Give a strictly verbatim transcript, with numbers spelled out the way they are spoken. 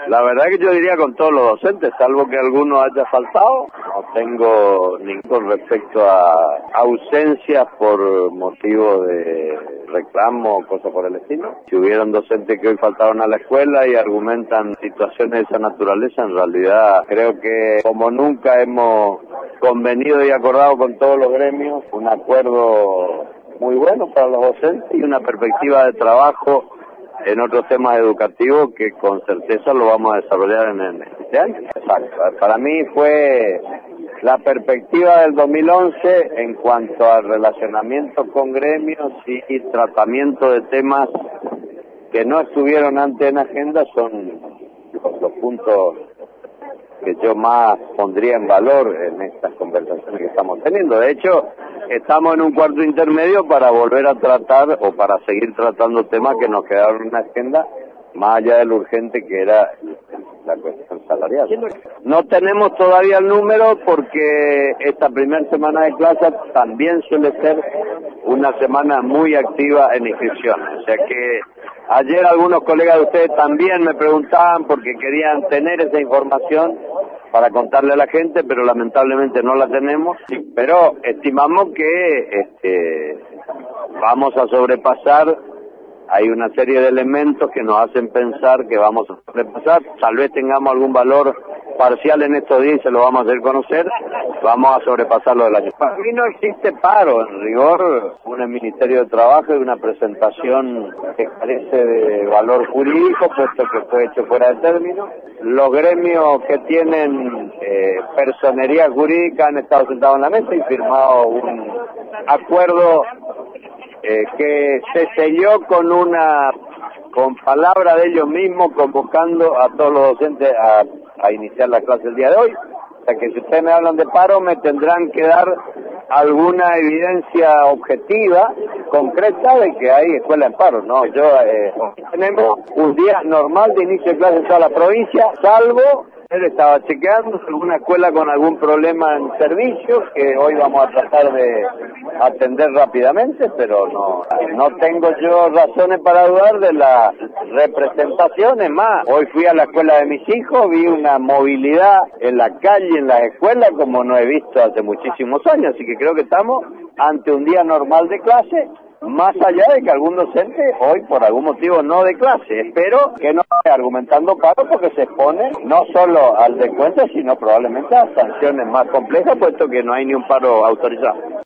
La verdad que yo diría con todos los docentes, salvo que alguno haya faltado, no tengo ningún respecto a ausencias por motivo de reclamo o cosas por el estilo. Si hubieran docentes que hoy faltaron a la escuela y argumentan situaciones de esa naturaleza, en realidad creo que como nunca hemos convenido y acordado con todos los gremios, un acuerdo muy bueno para los docentes y una perspectiva de trabajo en otros temas educativos que con certeza lo vamos a desarrollar en, en este año. Exacto. Para mí fue la perspectiva del dos mil once en cuanto al relacionamiento con gremios y tratamiento de temas que no estuvieron antes en agenda, son los, los puntos que yo más pondría en valor en estas conversaciones que estamos teniendo. De hecho, estamos en un cuarto intermedio para volver a tratar o para seguir tratando temas que nos quedaron en la agenda, más allá de lo urgente que era la cuestión salarial. No tenemos todavía el número porque esta primera semana de clase también suele ser una semana muy activa en inscripciones. O sea que ayer algunos colegas de ustedes también me preguntaban porque querían tener esa información para contarle a la gente, pero lamentablemente no la tenemos. Pero estimamos que este, vamos a sobrepasar. Hay una serie de elementos que nos hacen pensar que vamos a sobrepasar. Tal vez tengamos algún valor parcial en estos días y se lo vamos a hacer conocer. Vamos a sobrepasar lo del año. Para mí no existe paro, en rigor, un Ministerio de Trabajo y una presentación que carece de valor jurídico, puesto que fue hecho fuera de término. Los gremios que tienen eh, personería jurídica han estado sentados en la mesa y firmado un acuerdo Eh, que se selló con una, con palabra de ellos mismos, convocando a todos los docentes a, a iniciar la clase el día de hoy. O sea que si ustedes me hablan de paro, me tendrán que dar alguna evidencia objetiva, concreta, de que hay escuela en paro. No, yo, eh, tenemos un día normal de inicio de clase en toda la provincia, salvo... Él estaba chequeando alguna escuela con algún problema en servicio que hoy vamos a tratar de atender rápidamente, pero no no tengo yo razones para dudar de la representación. Es más, hoy fui a la escuela de mis hijos, vi una movilidad en la calle, en las escuelas, como no he visto hace muchísimos años, así que creo que estamos ante un día normal de clase, más allá de que algún docente hoy por algún motivo no de clase. Espero que no esté argumentando paro porque se expone no solo al descuento, sino probablemente a sanciones más complejas, puesto que no hay ni un paro autorizado.